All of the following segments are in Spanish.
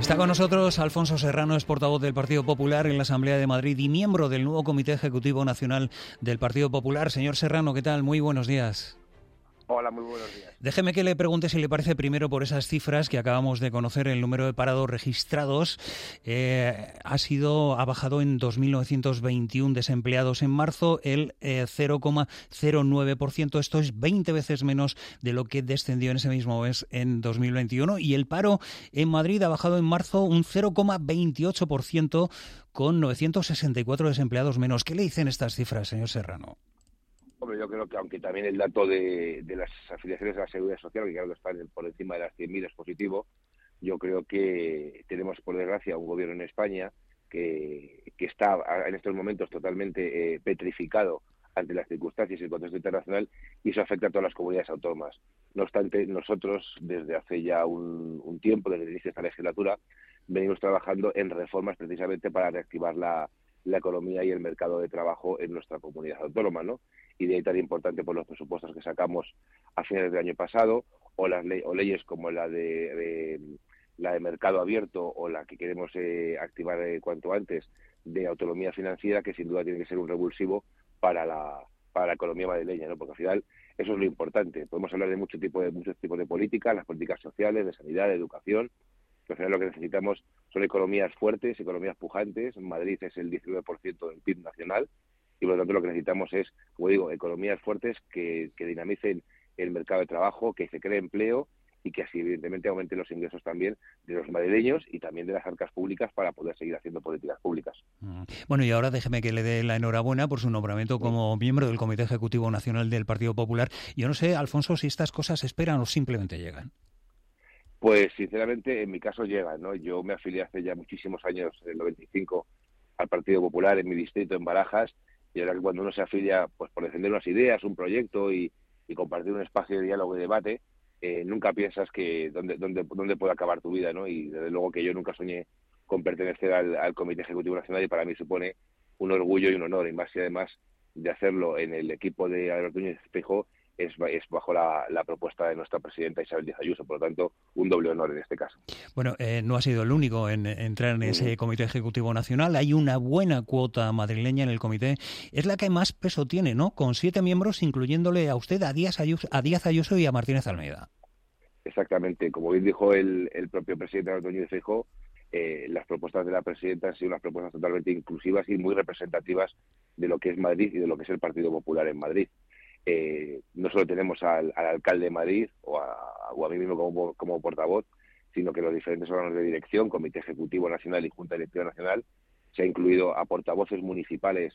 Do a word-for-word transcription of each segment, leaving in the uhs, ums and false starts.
Está con nosotros Alfonso Serrano, es portavoz del Partido Popular en la Asamblea de Madrid y miembro del nuevo Comité Ejecutivo Nacional del Partido Popular. Señor Serrano, ¿qué tal? Muy buenos días. Hola, muy buenos días. Déjeme que le pregunte si le parece primero por esas cifras que acabamos de conocer. El número de parados registrados eh, ha sido ha bajado en dos mil novecientos veintiuno desempleados en marzo, el eh, cero coma cero nueve por ciento. Esto es veinte veces menos de lo que descendió en ese mismo mes en dos mil veintiuno. Y el paro en Madrid ha bajado en marzo un cero coma veintiocho por ciento con novecientos sesenta y cuatro desempleados menos. ¿Qué le dicen estas cifras, señor Serrano? Hombre, yo creo que aunque también el dato de, de las afiliaciones a la Seguridad Social, que creo que están por encima de las cien mil, es positivo, yo creo que tenemos, por desgracia, un gobierno en España que, que está en estos momentos totalmente eh, petrificado ante las circunstancias y el contexto internacional, y eso afecta a todas las comunidades autónomas. No obstante, nosotros, desde hace ya un, un tiempo, desde el inicio de esta legislatura, venimos trabajando en reformas precisamente para reactivar la, la economía y el mercado de trabajo en nuestra comunidad autónoma, ¿no? Y de ahí tan importante por los presupuestos que sacamos a finales del año pasado, o las ley, o leyes como la de, de la de mercado abierto o la que queremos eh, activar eh, cuanto antes de autonomía financiera, que sin duda tiene que ser un revulsivo para la para la economía madrileña, ¿no? Porque al final eso es lo importante. Podemos hablar de mucho tipo de muchos tipos de políticas, las políticas sociales, de sanidad, de educación, pero al final lo que necesitamos son economías fuertes, economías pujantes. Madrid es el diecinueve por ciento del P I B nacional. Y por lo tanto lo que necesitamos es, como digo, economías fuertes que, que dinamicen el mercado de trabajo, que se cree empleo y que así evidentemente aumenten los ingresos también de los madrileños y también de las arcas públicas para poder seguir haciendo políticas públicas. Bueno, y ahora déjeme que le dé la enhorabuena por su nombramiento como miembro del Comité Ejecutivo Nacional del Partido Popular. Yo no sé, Alfonso, si estas cosas se esperan o simplemente llegan. Pues sinceramente en mi caso llegan, ¿no? Yo me afilié hace ya muchísimos años, en el noventa y cinco, al Partido Popular en mi distrito, en Barajas. Y ahora que cuando uno se afilia pues por defender unas ideas, un proyecto y, y compartir un espacio de diálogo y debate, eh, nunca piensas que dónde, dónde, dónde puede acabar tu vida, ¿no? Y desde luego que yo nunca soñé con pertenecer al, al Comité Ejecutivo Nacional, y para mí supone un orgullo y un honor, y más y además de hacerlo en el equipo de Alberto Núñez Feijóo es, es bajo la, la propuesta de nuestra presidenta Isabel Díaz Ayuso, por lo tanto, un doble honor en este caso. Bueno, eh, no ha sido el único en, en entrar en ese Comité Ejecutivo Nacional. Hay una buena cuota madrileña en el comité. Es la que más peso tiene, ¿no? Con siete miembros, incluyéndole a usted, a Díaz Ayuso, a Díaz Ayuso y a Martínez Almeida. Exactamente. Como bien dijo el, el propio presidente Alberto Núñez Feijóo, eh, las propuestas de la presidenta han sido unas propuestas totalmente inclusivas y muy representativas de lo que es Madrid y de lo que es el Partido Popular en Madrid. Eh, no solo tenemos al, al alcalde de Madrid o a, o a mí mismo como, como portavoz, sino que los diferentes órganos de dirección, Comité Ejecutivo Nacional y Junta Directiva Nacional, se ha incluido a portavoces municipales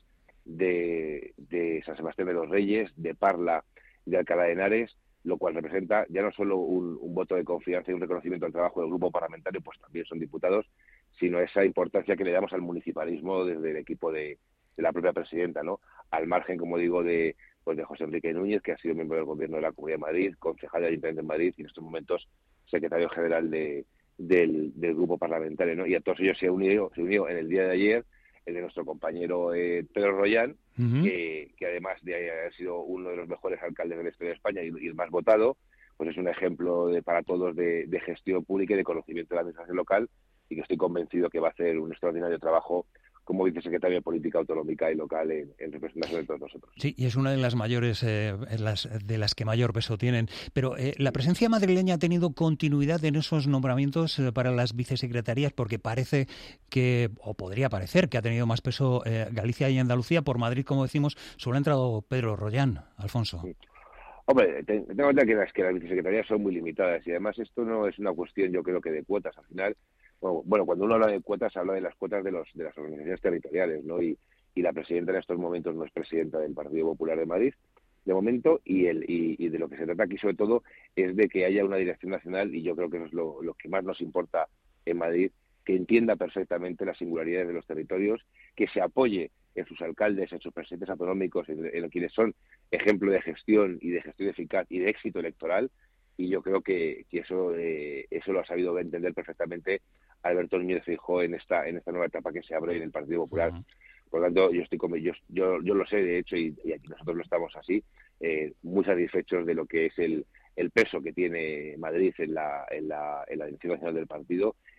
de, de San Sebastián de los Reyes, de Parla, de Alcalá de Henares, lo cual representa ya no solo un, un voto de confianza y un reconocimiento al trabajo del grupo parlamentario, pues también son diputados, sino esa importancia que le damos al municipalismo desde el equipo de, de la propia presidenta, ¿no? Al margen, como digo, de pues de José Enrique Núñez, que ha sido miembro del Gobierno de la Comunidad de Madrid, concejal del Ayuntamiento de Madrid y en estos momentos secretario general de, del, del grupo parlamentario, ¿no? Y a todos ellos se unió, se unió en el día de ayer el de nuestro compañero eh, Pedro Rollán, uh-huh. que, que además de haber sido uno de los mejores alcaldes de la historia de España y, y el más votado, pues es un ejemplo de, para todos de, de gestión pública y de conocimiento de la administración local, y que estoy convencido que va a hacer un extraordinario trabajo como vicesecretario de Política Autonómica y Local en, en representación de todos nosotros. Sí, y es una de las mayores, eh, las, de las que mayor peso tienen. Pero eh, la presencia madrileña ha tenido continuidad en esos nombramientos eh, para las vicesecretarías, porque parece que, o podría parecer, que ha tenido más peso eh, Galicia y Andalucía. Por Madrid, como decimos, solo ha entrado Pedro Rollán, Alfonso. Sí. Hombre, tengo en cuenta que las, que las vicesecretarías son muy limitadas, y además esto no es una cuestión, yo creo que de cuotas. Al final, bueno, bueno, cuando uno habla de cuotas, habla de las cuotas de los de las organizaciones territoriales, ¿no? Y, y la presidenta en estos momentos no es presidenta del Partido Popular de Madrid, de momento, y, el, y, y de lo que se trata aquí sobre todo es de que haya una dirección nacional, y yo creo que eso es lo, lo que más nos importa en Madrid, que entienda perfectamente las singularidades de los territorios, que se apoye en sus alcaldes, en sus presidentes autonómicos, en, en quienes son ejemplo de gestión y de gestión eficaz y de éxito electoral, y yo creo que, que eso eh, eso lo ha sabido entender perfectamente Alberto Núñez Feijóo en esta en esta nueva etapa que se abre en el Partido Popular. Uh-huh. Por lo tanto, yo estoy con, yo, yo yo lo sé, de hecho, y, y aquí nosotros lo estamos así, eh, muy satisfechos de lo que es el, el peso que tiene Madrid en la en la, en la dirección nacional del partido,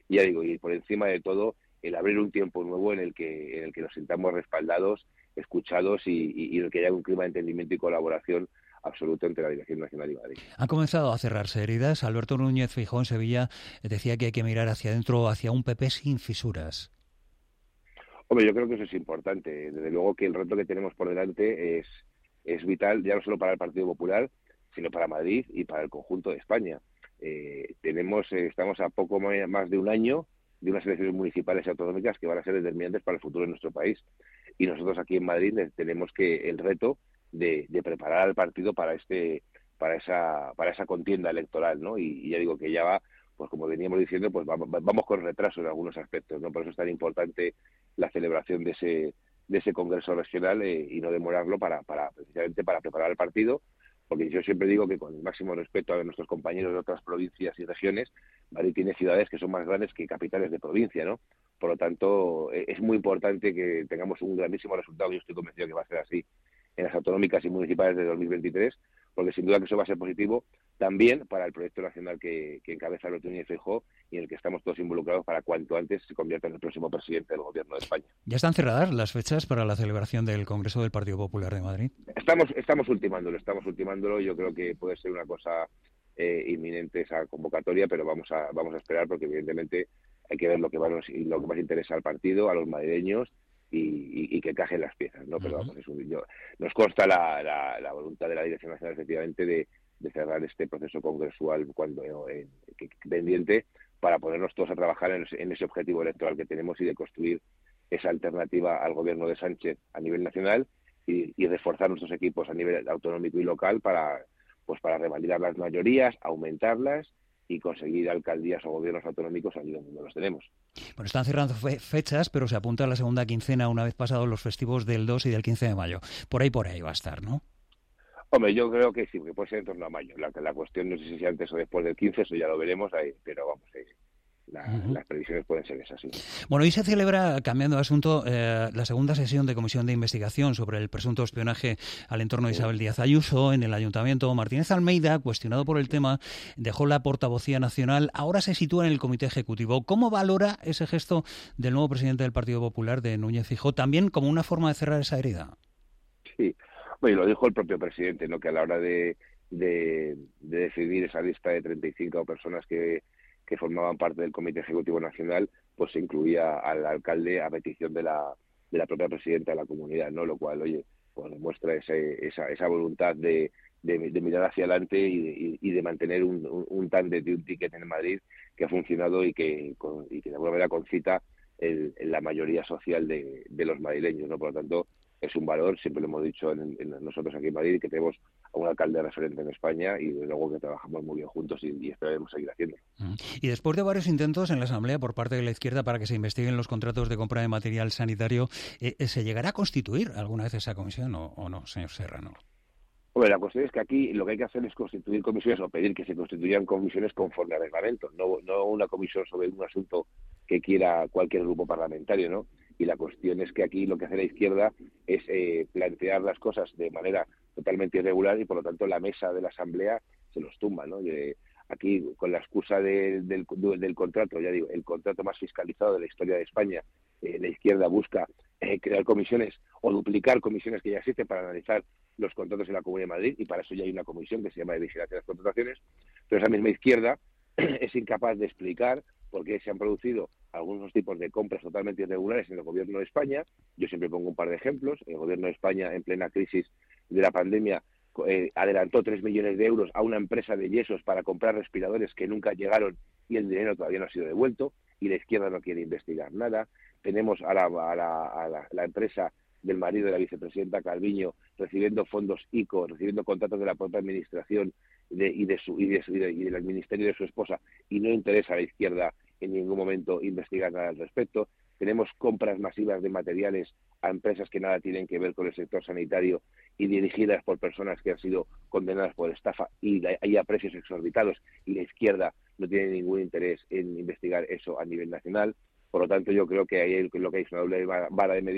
y ya digo, y por encima de todo, el abrir un tiempo nuevo en el que en el que nos sintamos respaldados, escuchados y, y, y en el que haya un clima de entendimiento y colaboración absoluto entre la Dirección Nacional y Madrid. Han comenzado a cerrarse heridas. Alberto Núñez Feijóo en Sevilla decía que hay que mirar hacia adentro, hacia un P P sin fisuras. Hombre, yo creo que eso es importante. Desde luego que el reto que tenemos por delante es, es vital, ya no solo para el Partido Popular, sino para Madrid y para el conjunto de España. Eh, tenemos, eh, estamos a poco más de un año de unas elecciones municipales y autonómicas que van a ser determinantes para el futuro de nuestro país. Y nosotros aquí en Madrid tenemos que el reto de, de preparar al partido para este para esa para esa contienda electoral, ¿no? Y, y ya digo que ya va, pues como veníamos diciendo, pues vamos, vamos con retraso en algunos aspectos, ¿no? Por eso es tan importante la celebración de ese de ese congreso regional eh, y no demorarlo para para precisamente para preparar el partido, porque yo siempre digo que con el máximo respeto a nuestros compañeros de otras provincias y regiones, Madrid tiene ciudades que son más grandes que capitales de provincia, ¿no? Por lo tanto, es muy importante que tengamos un grandísimo resultado, y yo estoy convencido que va a ser así en las autonómicas y municipales de dos mil veintitrés, porque sin duda que eso va a ser positivo también para el proyecto nacional que, que encabeza Alberto Núñez Feijóo y en el que estamos todos involucrados para cuanto antes se convierta en el próximo presidente del Gobierno de España. ¿Ya están cerradas las fechas para la celebración del Congreso del Partido Popular de Madrid? Estamos, estamos ultimándolo, estamos ultimándolo. Yo creo que puede ser una cosa eh, inminente esa convocatoria, pero vamos a vamos a esperar porque evidentemente hay que ver lo que, va, lo que más interesa al partido, a los madrileños y, y, y que encajen las piezas, ¿no? Pero vamos, es un, yo, nos consta la, la, la voluntad de la Dirección Nacional efectivamente de, de cerrar este proceso congresual cuando eh, que, pendiente para ponernos todos a trabajar en, en ese objetivo electoral que tenemos y de construir esa alternativa al gobierno de Sánchez a nivel nacional y, y reforzar nuestros equipos a nivel autonómico y local para pues para revalidar las mayorías, aumentarlas y conseguir alcaldías o gobiernos autonómicos allí donde no los tenemos. Bueno, están cerrando fe fechas, pero se apunta a la segunda quincena una vez pasados los festivos del dos y del quince de mayo. Por ahí, por ahí va a estar, ¿no? Hombre, yo creo que sí, que puede ser en torno a mayo. La, la cuestión no sé si sea antes o después del quince, eso ya lo veremos, ahí, pero vamos, eh, la, uh-huh. las previsiones pueden ser esas, sí. Bueno, hoy se celebra, cambiando de asunto, eh, la segunda sesión de comisión de investigación sobre el presunto espionaje al entorno de Isabel Díaz Ayuso en el Ayuntamiento. Martínez Almeida, cuestionado por el tema, dejó la portavocía nacional, ahora se sitúa en el Comité Ejecutivo. ¿Cómo valora ese gesto del nuevo presidente del Partido Popular, de Núñez Feijóo, también como una forma de cerrar esa herida? Sí. Bueno, lo dijo el propio presidente, ¿no? Que a la hora de, de, de decidir esa lista de treinta y cinco personas que, que formaban parte del Comité Ejecutivo Nacional, pues se incluía al alcalde a petición de la, de la propia presidenta de la comunidad, ¿no? Lo cual, oye, pues demuestra ese, esa, esa voluntad de, de, de mirar hacia adelante y de, y de mantener un, un, un tándem de un ticket en Madrid que ha funcionado y que, con, y que de alguna manera concita el, el, la mayoría social de, de los madrileños, ¿no? Por lo tanto, es un valor, siempre lo hemos dicho en, en nosotros aquí en Madrid, que tenemos a un alcalde referente en España y desde luego que trabajamos muy bien juntos y, y esperaremos seguir haciéndolo. Y después de varios intentos en la Asamblea por parte de la izquierda para que se investiguen los contratos de compra de material sanitario, eh, ¿se llegará a constituir alguna vez esa comisión o, o no, señor Serrano? Hombre, la cuestión es que aquí lo que hay que hacer es constituir comisiones o pedir que se constituyan comisiones conforme al reglamento, no, no una comisión sobre un asunto que quiera cualquier grupo parlamentario, ¿no? Y la cuestión es que aquí lo que hace la izquierda es eh, plantear las cosas de manera totalmente irregular y por lo tanto la mesa de la Asamblea se los tumba, ¿no? Y, eh, aquí con la excusa de, del, del contrato, ya digo, el contrato más fiscalizado de la historia de España, eh, la izquierda busca eh, crear comisiones o duplicar comisiones que ya existen para analizar los contratos en la Comunidad de Madrid y para eso ya hay una comisión que se llama de vigilancia de las contrataciones, pero esa misma izquierda es incapaz de explicar por qué se han producido algunos tipos de compras totalmente irregulares en el Gobierno de España. Yo siempre pongo un par de ejemplos. El Gobierno de España, en plena crisis de la pandemia, eh, adelantó tres millones de euros a una empresa de yesos para comprar respiradores que nunca llegaron y el dinero todavía no ha sido devuelto y la izquierda no quiere investigar nada. Tenemos a la, a la, a la, la empresa del marido de la vicepresidenta Calviño recibiendo fondos I C O, recibiendo contratos de la propia administración de, y, de su, y, de su, y, de, y del ministerio de su esposa, y no interesa a la izquierda en ningún momento investigar nada al respecto. Tenemos compras masivas de materiales a empresas que nada tienen que ver con el sector sanitario y dirigidas por personas que han sido condenadas por estafa y hay a precios exorbitados y la izquierda no tiene ningún interés en investigar eso a nivel nacional. Por lo tanto, yo creo que ahí lo que hay es una doble vara de medir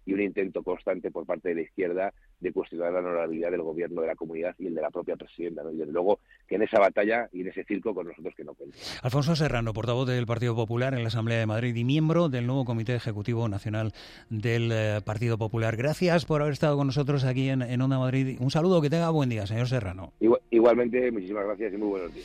y un intento constante por parte de la izquierda de cuestionar la honorabilidad del gobierno de la comunidad y el de la propia presidenta, ¿no? Y desde luego que en esa batalla y en ese circo con nosotros que no cuenten. Alfonso Serrano, portavoz del Partido Popular en la Asamblea de Madrid y miembro del nuevo Comité Ejecutivo Nacional del eh, Partido Popular. Gracias por haber estado con nosotros aquí en, en Onda Madrid. Un saludo, que tenga buen día, señor Serrano. Igual, igualmente, muchísimas gracias y muy buenos días.